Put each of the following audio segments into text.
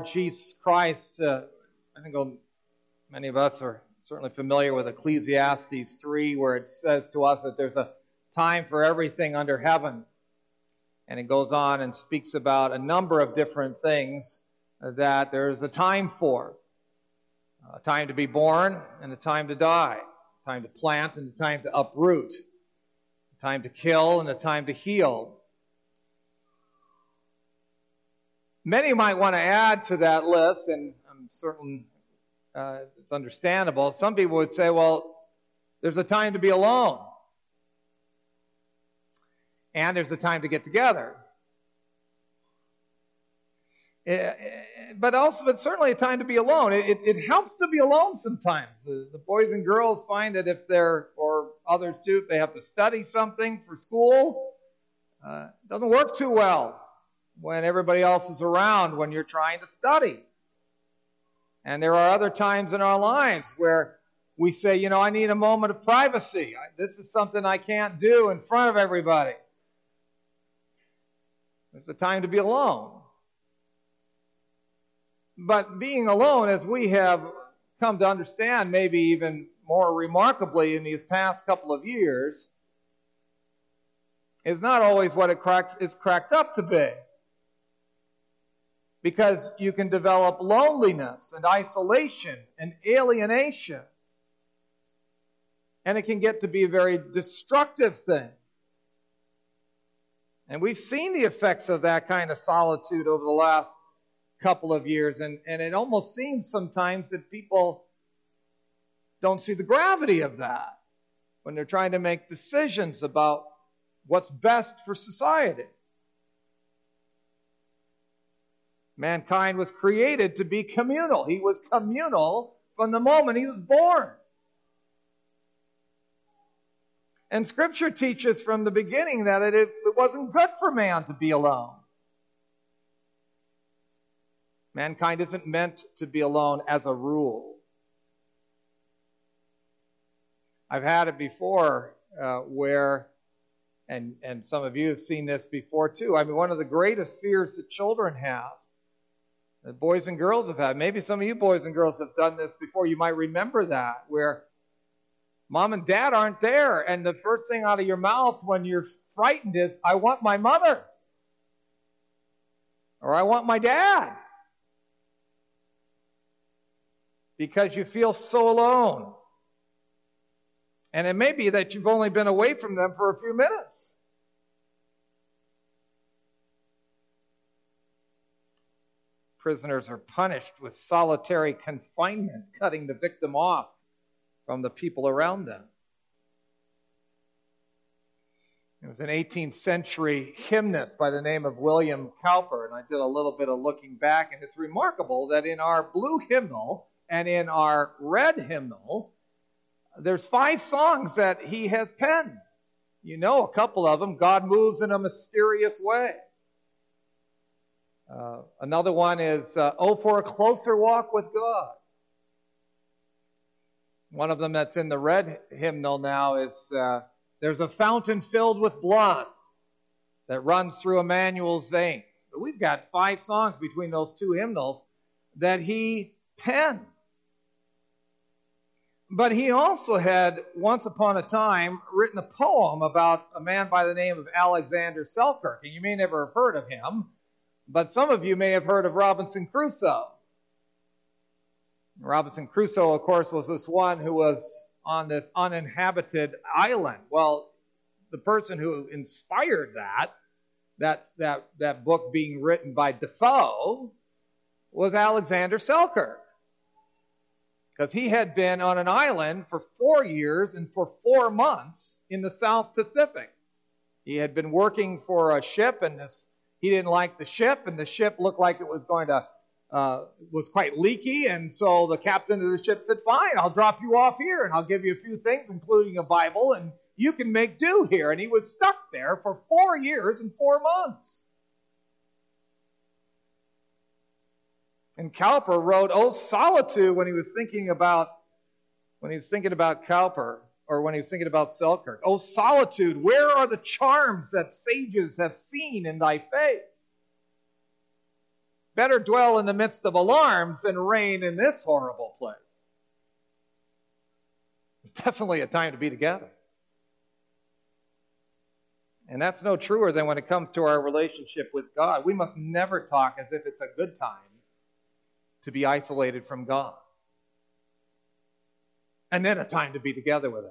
Jesus Christ, I think many of us are certainly familiar with Ecclesiastes 3, where it says to us that there's a time for everything under heaven. And it goes on and speaks about a number of different things that there's a time for. A time to be born and a time to die. A time to plant and a time to uproot. A time to kill and a time to heal. Many might want to add to that list, and I'm certain it's understandable. Some people would say, well, there's a time to be alone. And there's a time to get together. But certainly a time to be alone. It helps to be alone sometimes. The boys and girls find that or others too, if they have to study something for school, it doesn't work too well when everybody else is around when you're trying to study. And there are other times in our lives where we say, I need a moment of privacy. This is something I can't do in front of everybody. It's a time to be alone. But being alone, as we have come to understand, maybe even more remarkably in these past couple of years, is not always what it's cracked up to be. Because you can develop loneliness and isolation and alienation. And it can get to be a very destructive thing. And we've seen the effects of that kind of solitude over the last couple of years. And it almost seems sometimes that people don't see the gravity of that when they're trying to make decisions about what's best for society. Mankind was created to be communal. He was communal from the moment he was born. And Scripture teaches from the beginning that it wasn't good for man to be alone. Mankind isn't meant to be alone as a rule. I've had it before where, and some of you have seen this before too, one of the greatest fears that children have, that boys and girls have had, maybe some of you boys and girls have done this before, you might remember that, where mom and dad aren't there, and the first thing out of your mouth when you're frightened is, I want my mother. Or I want my dad. Because you feel so alone. And it may be that you've only been away from them for a few minutes. Prisoners are punished with solitary confinement, cutting the victim off from the people around them. There was an 18th century hymnist by the name of William Cowper, and I did a little bit of looking back, and it's remarkable that in our blue hymnal and in our red hymnal, there's 5 songs that he has penned. You know a couple of them, God Moves in a Mysterious Way. Another one is, Oh, for a Closer Walk with God. One of them that's in the red hymnal now is, There's a fountain filled with blood that runs through Emmanuel's veins. But we've got 5 songs between those 2 hymnals that he penned. But he also had, once upon a time, written a poem about a man by the name of Alexander Selkirk. And you may never have heard of him, but some of you may have heard of Robinson Crusoe. Robinson Crusoe, of course, was this one who was on this uninhabited island. Well, the person who inspired that book being written by Defoe, was Alexander Selkirk. Because he had been on an island for 4 years and for 4 months in the South Pacific. He had been working for a ship, and he didn't like the ship, and the ship looked like it was was quite leaky, and so the captain of the ship said, fine, I'll drop you off here, and I'll give you a few things, including a Bible, and you can make do here. And he was stuck there for 4 years and 4 months. And Cowper wrote, "Oh, solitude," when he was thinking about Cowper, or when he was thinking about Selkirk. "Oh, solitude, where are the charms that sages have seen in thy face? better dwell in the midst of alarms than reign in this horrible place. It's definitely a time to be together. And that's no truer than when it comes to our relationship with God. We must never talk as if it's a good time to be isolated from God. And then a time to be together with Him.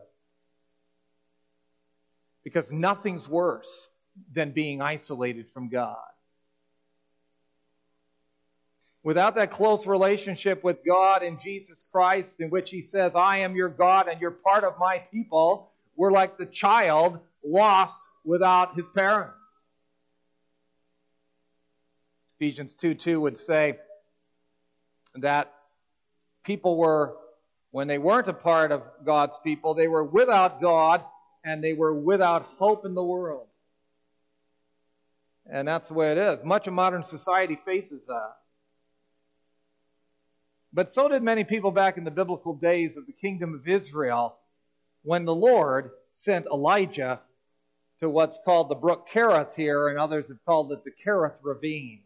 Because nothing's worse than being isolated from God. Without that close relationship with God in Jesus Christ, in which He says, I am your God and you're part of my people, we're like the child lost without his parents. Ephesians 2:2 would say that people were, when they weren't a part of God's people, they were without God and they were without hope in the world. And that's the way it is. Much of modern society faces that. But so did many people back in the biblical days of the kingdom of Israel when the Lord sent Elijah to what's called the brook Kerith here, and others have called it the Kerith Ravine.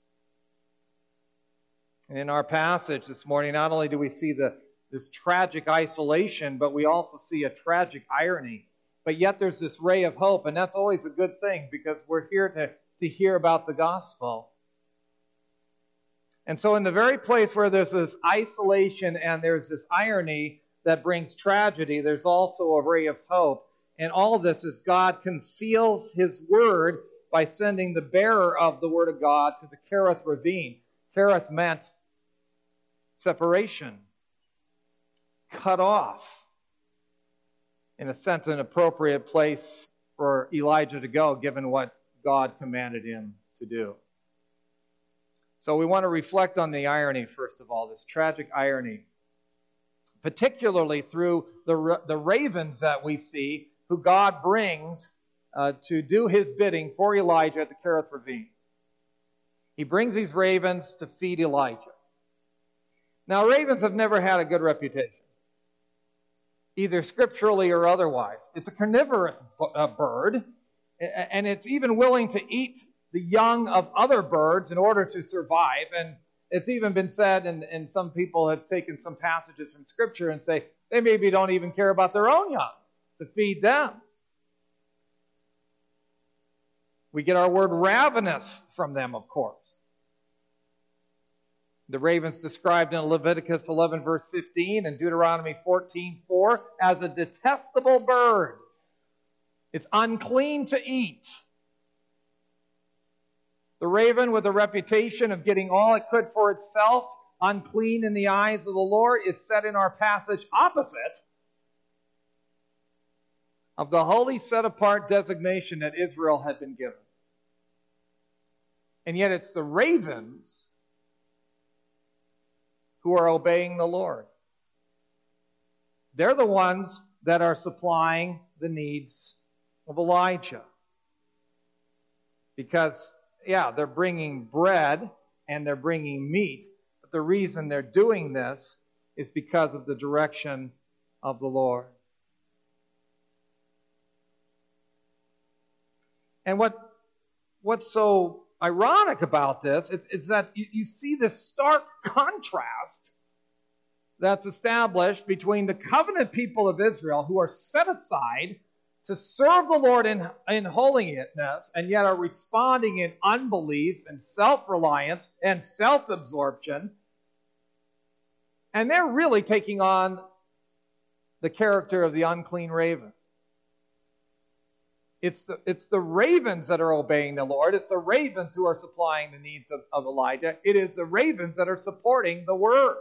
In our passage this morning, not only do we see this tragic isolation, but we also see a tragic irony. But yet there's this ray of hope, and that's always a good thing because we're here to hear about the gospel. And so in the very place where there's this isolation and there's this irony that brings tragedy, there's also a ray of hope. And all of this is God conceals His word by sending the bearer of the word of God to the Kerith Ravine. Kerith meant separation, cut off. In a sense, an appropriate place for Elijah to go, given what God commanded him to do. So we want to reflect on the irony, first of all, this tragic irony, particularly through the ravens that we see, who God brings to do His bidding for Elijah at the Kerith Ravine. He brings these ravens to feed Elijah. Now, ravens have never had a good reputation, either scripturally or otherwise. It's a carnivorous bird, and it's even willing to eat the young of other birds in order to survive. And it's even been said, and some people have taken some passages from Scripture and say they maybe don't even care about their own young to feed them. We get our word ravenous from them, of course. The ravens described in Leviticus 11 verse 15 and Deuteronomy 14:4 as a detestable bird. It's unclean to eat. The raven, with a reputation of getting all it could for itself, unclean in the eyes of the Lord, is set in our passage opposite of the holy set-apart designation that Israel had been given. And yet it's the ravens who are obeying the Lord. They're the ones that are supplying the needs of Elijah. Because, yeah, they're bringing bread and they're bringing meat, but the reason they're doing this is because of the direction of the Lord. And what's so ironic about this is that you see this stark contrast that's established between the covenant people of Israel, who are set aside to serve the Lord in holiness, and yet are responding in unbelief and self-reliance and self-absorption. And they're really taking on the character of the unclean raven. It's the ravens that are obeying the Lord. It's the ravens who are supplying the needs of Elijah. It is the ravens that are supporting the word.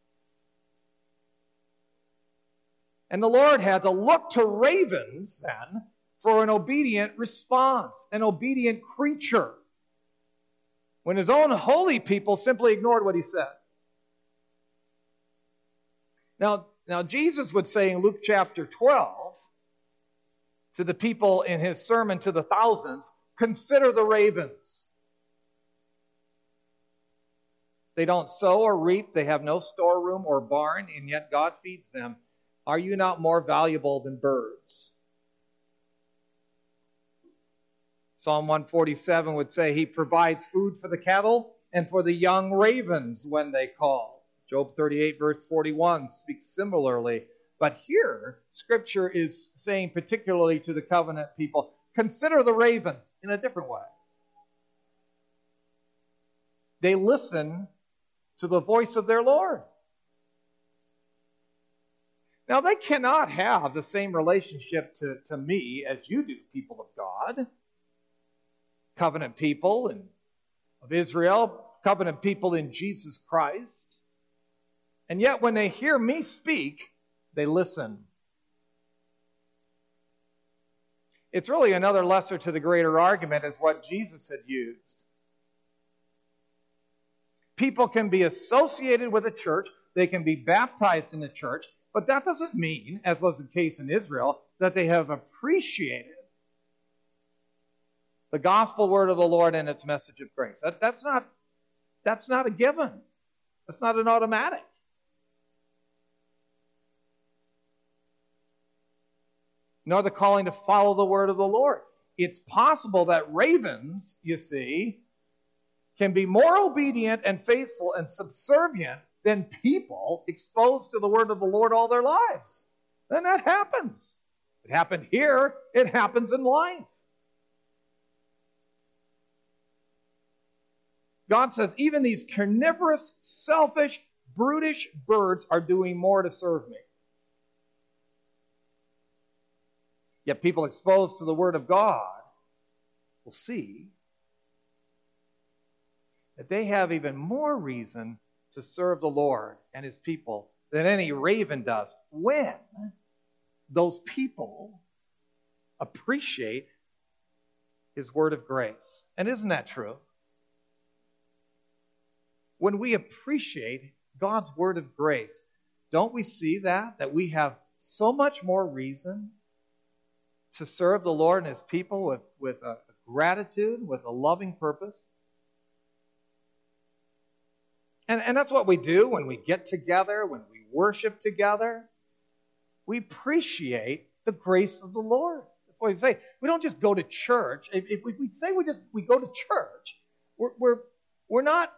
And the Lord had to look to ravens then for an obedient response, an obedient creature, when His own holy people simply ignored what He said. Now Jesus would say in Luke chapter 12, to the people in His sermon to the thousands, consider the ravens. They don't sow or reap, they have no storeroom or barn, and yet God feeds them. Are you not more valuable than birds? Psalm 147 would say He provides food for the cattle and for the young ravens when they call. Job 38, verse 41 speaks similarly. But here, Scripture is saying particularly to the covenant people, consider the ravens in a different way. They listen to the voice of their Lord. Now, they cannot have the same relationship to me as you do, people of God. Covenant people of Israel, covenant people in Jesus Christ. And yet, when they hear me speak, they listen. It's really another lesser to the greater argument as what Jesus had used. People can be associated with a church, they can be baptized in the church, but that doesn't mean, as was the case in Israel, that they have appreciated the gospel word of the Lord and its message of grace. That's not a given. That's not an automatic. Nor the calling to follow the word of the Lord. It's possible that ravens, you see, can be more obedient and faithful and subservient than people exposed to the word of the Lord all their lives. And that happens. It happened here. It happens in life. God says, even these carnivorous, selfish, brutish birds are doing more to serve me. Yet people exposed to the Word of God will see that they have even more reason to serve the Lord and His people than any raven does when those people appreciate His word of grace. And isn't that true? When we appreciate God's word of grace, don't we see that we have so much more reason to serve the Lord and His people with a gratitude, with a loving purpose? And that's what we do when we get together, when we worship together. We appreciate the grace of the Lord. That's what we say. We don't just go to church. If we say we go to church, we're not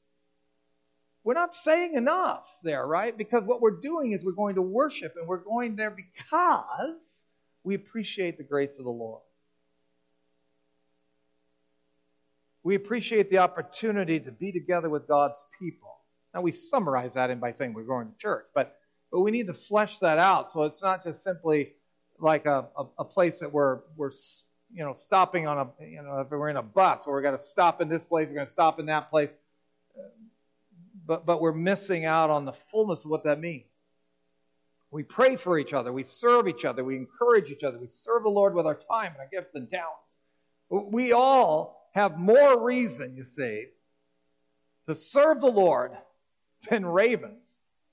saying enough there, right? Because what we're doing is we're going to worship, and we're going there because we appreciate the grace of the Lord. We appreciate the opportunity to be together with God's people. Now, we summarize that by saying we're going to church, but we need to flesh that out so it's not just simply like a place that we're stopping on if we're in a bus where we're going to stop in this place, we're going to stop in that place, but we're missing out on the fullness of what that means. We pray for each other, we serve each other, we encourage each other, we serve the Lord with our time and our gifts and talents. We all have more reason, you see, to serve the Lord than ravens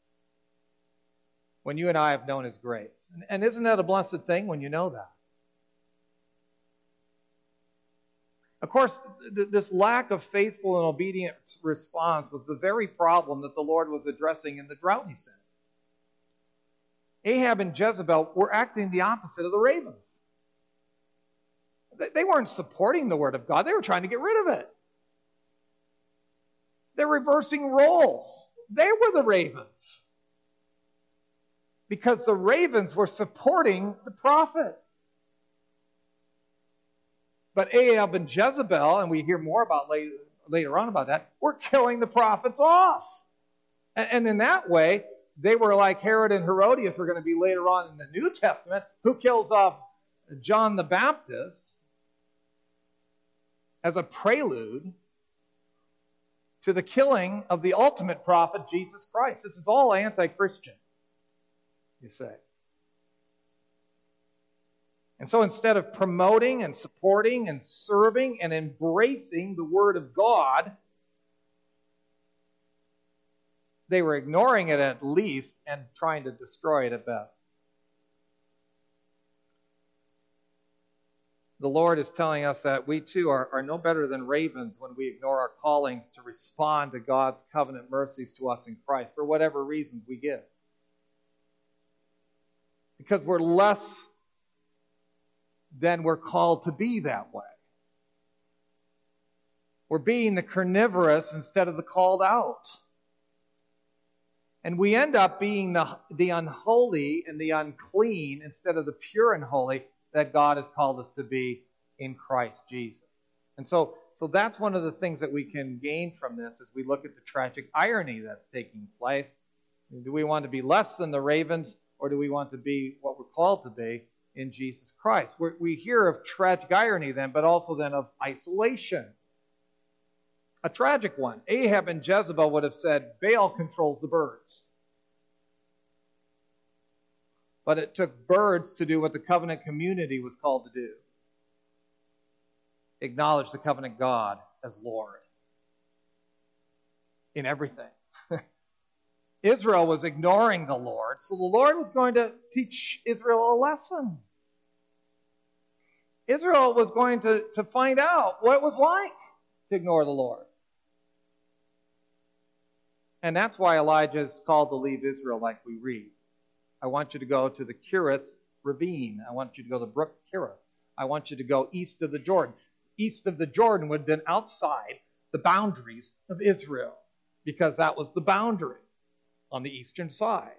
when you and I have known His grace. And isn't that a blessed thing when you know that? Of course, this lack of faithful and obedient response was the very problem that the Lord was addressing in the drought He sent. Ahab and Jezebel were acting the opposite of the ravens. They weren't supporting the word of God. They were trying to get rid of it. They're reversing roles. They were the ravens. Because the ravens were supporting the prophet. But Ahab and Jezebel, and we hear more about later on about that, were killing the prophets off. And in that way, they were like Herod and Herodias, we're going to be later on in the New Testament, who kills off John the Baptist as a prelude to the killing of the ultimate prophet, Jesus Christ. This is all anti-Christian, you say. And so instead of promoting and supporting and serving and embracing the Word of God, they were ignoring it at least and trying to destroy it at best. The Lord is telling us that we too are no better than ravens when we ignore our callings to respond to God's covenant mercies to us in Christ for whatever reasons we give. Because we're less than we're called to be that way. We're being the carnivorous instead of the called out. And we end up being the unholy and the unclean instead of the pure and holy that God has called us to be in Christ Jesus. And so that's one of the things that we can gain from this as we look at the tragic irony that's taking place. Do we want to be less than the ravens, or do we want to be what we're called to be in Jesus Christ? We hear of tragic irony then, but also then of isolation. A tragic one. Ahab and Jezebel would have said, Baal controls the birds. But it took birds to do what the covenant community was called to do. Acknowledge the covenant God as Lord in everything. Israel was ignoring the Lord, so the Lord was going to teach Israel a lesson. Israel was going to find out what it was like to ignore the Lord. And that's why Elijah is called to leave Israel, like we read. I want you to go to the Kerith ravine. I want you to go to Brook Kerith. I want you to go east of the Jordan. East of the Jordan would have been outside the boundaries of Israel, because that was the boundary on the eastern side.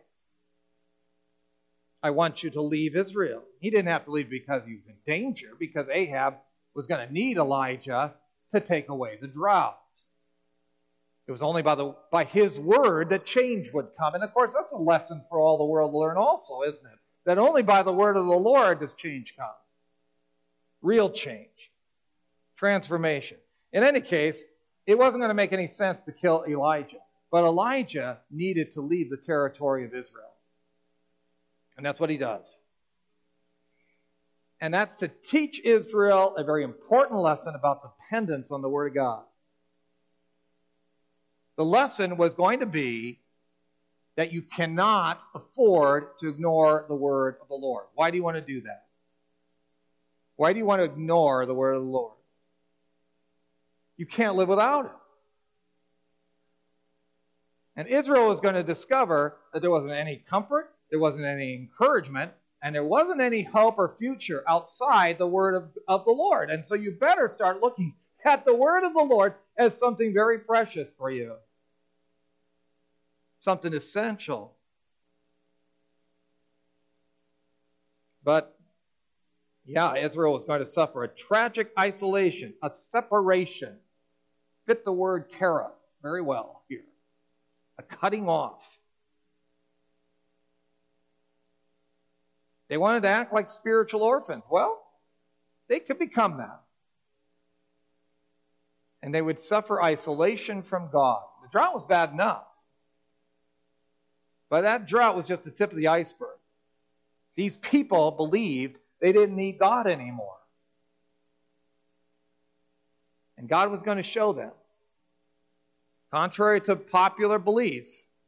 I want you to leave Israel. He didn't have to leave because he was in danger, because Ahab was going to need Elijah to take away the drought. It was only by his word that change would come. And of course, that's a lesson for all the world to learn also, isn't it? That only by the word of the Lord does change come. Real change. Transformation. In any case, it wasn't going to make any sense to kill Elijah. But Elijah needed to leave the territory of Israel. And that's what he does. And that's to teach Israel a very important lesson about dependence on the Word of God. The lesson was going to be that you cannot afford to ignore the Word of the Lord. Why do you want to do that? Why do you want to ignore the Word of the Lord? You can't live without it. And Israel was going to discover that there wasn't any comfort, there wasn't any encouragement, and there wasn't any hope or future outside the word of the Lord. And so you better start looking at the word of the Lord as something very precious for you. Something essential. But, yeah, Israel was going to suffer a tragic isolation, a separation. Fit the word kara very well here. A cutting off. They wanted to act like spiritual orphans. Well, they could become that. And they would suffer isolation from God. The drought was bad enough. But that drought was just the tip of the iceberg. These people believed they didn't need God anymore. And God was going to show them, contrary to popular belief,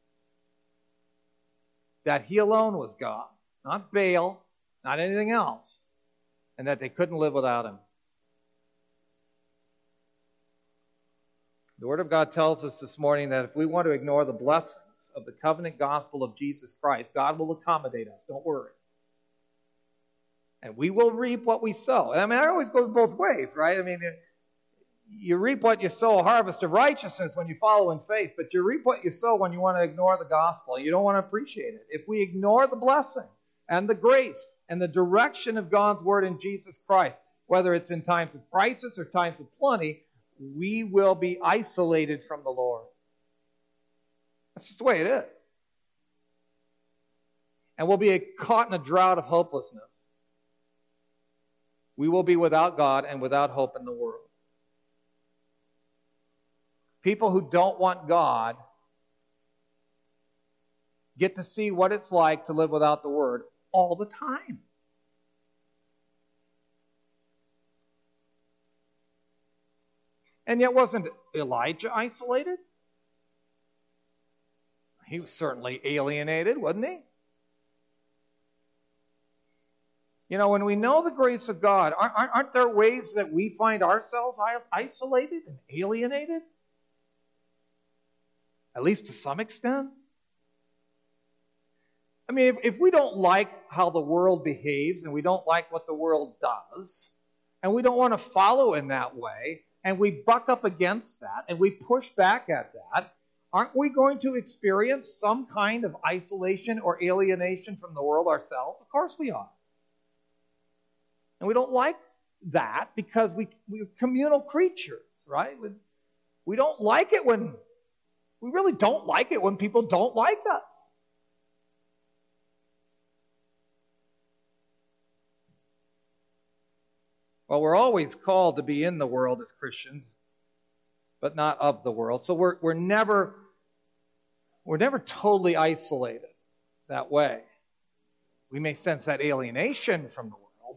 that He alone was God, not Baal, not anything else, and that they couldn't live without Him. The Word of God tells us this morning that if we want to ignore the blessings of the covenant gospel of Jesus Christ, God will accommodate us. Don't worry. And we will reap what we sow. And I always go both ways, right? I mean, you reap what you sow, a harvest of righteousness when you follow in faith, but you reap what you sow when you want to ignore the gospel. You don't want to appreciate it. If we ignore the blessing and the grace and the direction of God's word in Jesus Christ, whether it's in times of crisis or times of plenty, we will be isolated from the Lord. That's just the way it is. And we'll be caught in a drought of hopelessness. We will be without God and without hope in the world. People who don't want God get to see what it's like to live without the Word all the time. And yet, wasn't Elijah isolated? He was certainly alienated, wasn't he? You know, when we know the grace of God, aren't there ways that we find ourselves isolated and alienated? At least to some extent. I mean, if we don't like how the world behaves and we don't like what the world does, and we don't want to follow in that way, and we buck up against that, and we push back at that, aren't we going to experience some kind of isolation or alienation from the world ourselves? Of course we are. And we don't like that because we're communal creatures, right? We don't like it when, we really don't like it when people don't like us. Well, we're always called to be in the world as Christians, but not of the world. So we're never totally isolated that way. We may sense that alienation from the world.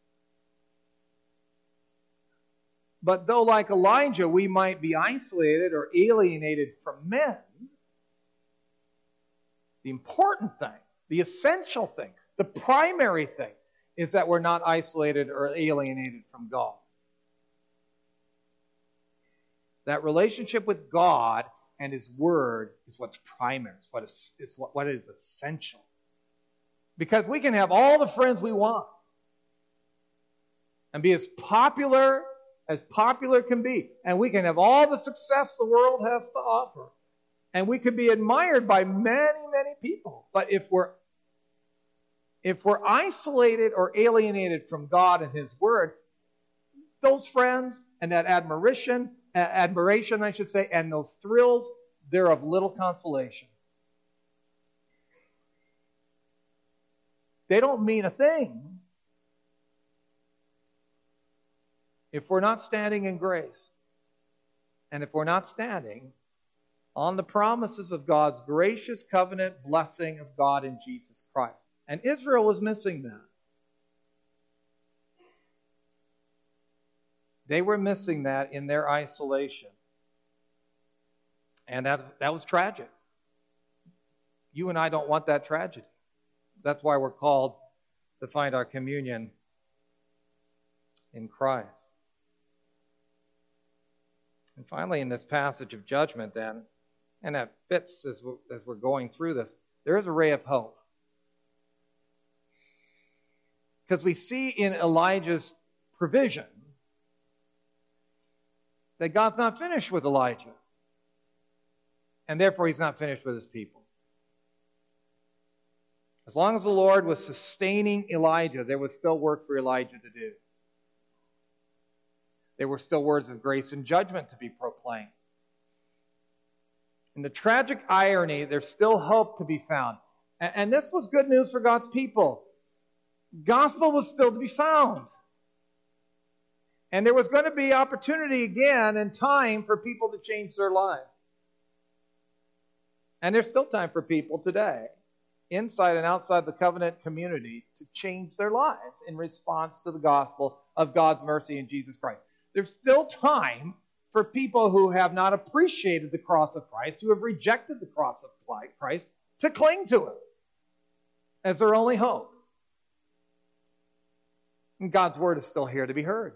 But though, like Elijah, we might be isolated or alienated from men, the important thing, the essential thing, the primary thing, is that we're not isolated or alienated from God. That relationship with God and His Word is what's primary, what is essential. Because we can have all the friends we want and be as popular can be. And we can have all the success the world has to offer. And we can be admired by many, many people. But if we're isolated or alienated from God and His Word, those friends and that admiration, I should say, and those thrills, they're of little consolation. They don't mean a thing if we're not standing in grace. And if we're not standing on the promises of God's gracious covenant blessing of God in Jesus Christ. And Israel was missing that. They were missing that in their isolation. And that was tragic. You and I don't want that tragedy. That's why we're called to find our communion in Christ. And finally, in this passage of judgment then, and that fits as we're going through this, there is a ray of hope. Because we see in Elijah's provision that God's not finished with Elijah. And therefore He's not finished with His people. As long as the Lord was sustaining Elijah, there was still work for Elijah to do. There were still words of grace and judgment to be proclaimed. In the tragic irony, there's still hope to be found. And this was good news for God's people. Gospel was still to be found. And there was going to be opportunity again and time for people to change their lives. And there's still time for people today, inside and outside the covenant community, to change their lives in response to the gospel of God's mercy in Jesus Christ. There's still time for people who have not appreciated the cross of Christ, who have rejected the cross of Christ, to cling to it as their only hope. And God's word is still here to be heard.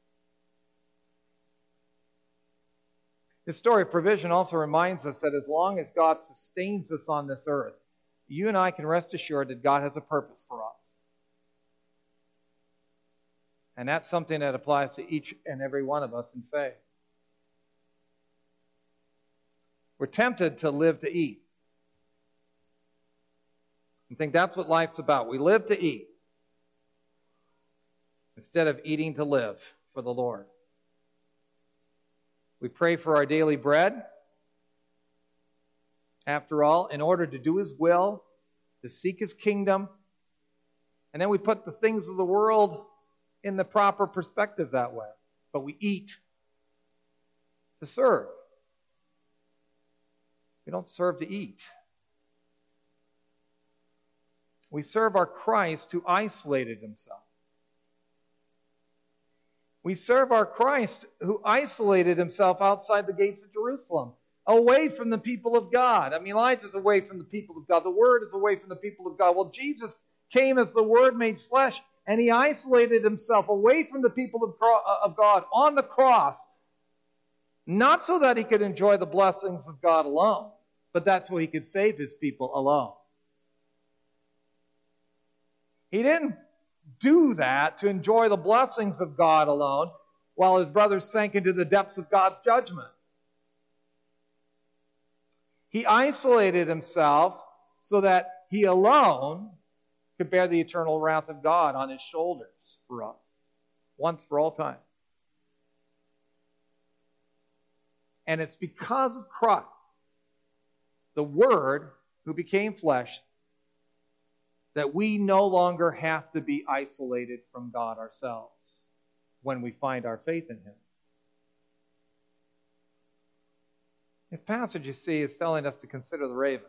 This story of provision also reminds us that as long as God sustains us on this earth, you and I can rest assured that God has a purpose for us. And that's something that applies to each and every one of us in faith. We're tempted to live to eat. And think that's what life's about. We live to eat instead of eating to live for the Lord. We pray for our daily bread. After all, in order to do His will, to seek His kingdom, and then we put the things of the world in the proper perspective that way. But we eat to serve. We don't serve to eat. We serve our Christ who isolated Himself. We serve our Christ who isolated Himself outside the gates of Jerusalem, away from the people of God. I mean, Elijah's away from the people of God. The Word is away from the people of God. Well, Jesus came as the Word made flesh, and He isolated Himself away from the people of God on the cross, not so that He could enjoy the blessings of God alone, but that's so He could save His people alone. He didn't do that to enjoy the blessings of God alone. while his brothers sank into the depths of God's judgment. He isolated himself so that he alone could bear the eternal wrath of God on his shoulders for us, once for all time. And it's because of Christ, the Word who became flesh, that we no longer have to be isolated from God ourselves when we find our faith in Him. This passage, you see, is telling us to consider the ravens.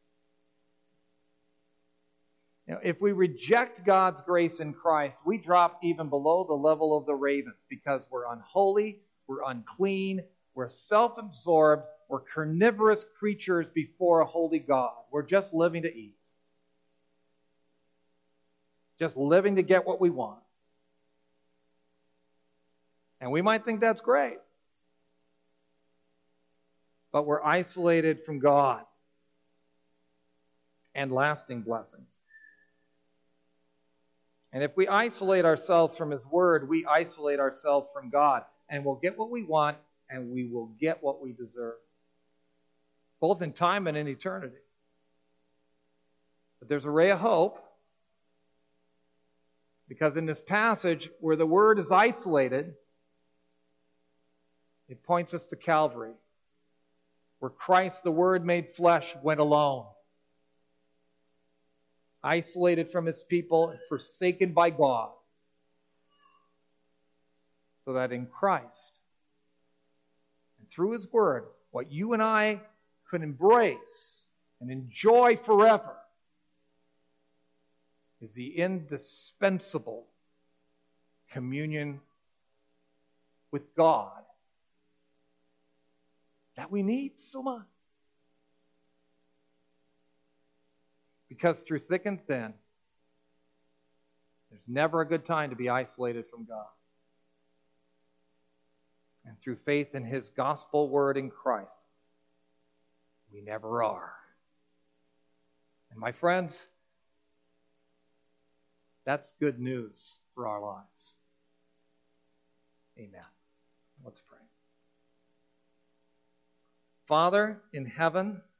If we reject God's grace in Christ, we drop even below the level of the ravens because we're unholy, we're unclean, we're self-absorbed, we're carnivorous creatures before a holy God. We're just living to eat. Just living to get what we want. And we might think that's great. But we're isolated from God and lasting blessings. And if we isolate ourselves from His Word, we isolate ourselves from God. And we'll get what we want, and we will get what we deserve. Both in time and in eternity. But there's a ray of hope. Because in this passage, where the Word is isolated, it points us to Calvary. Where Christ, the Word made flesh, went alone. Isolated from His people, forsaken by God. So that in Christ, and through His Word, what you and I could embrace and enjoy forever is the indispensable communion with God that we need so much. Because through thick and thin, there's never a good time to be isolated from God. And through faith in His gospel word in Christ, we never are. And my friends, that's good news for our lives. Amen. Let's pray. Father in heaven,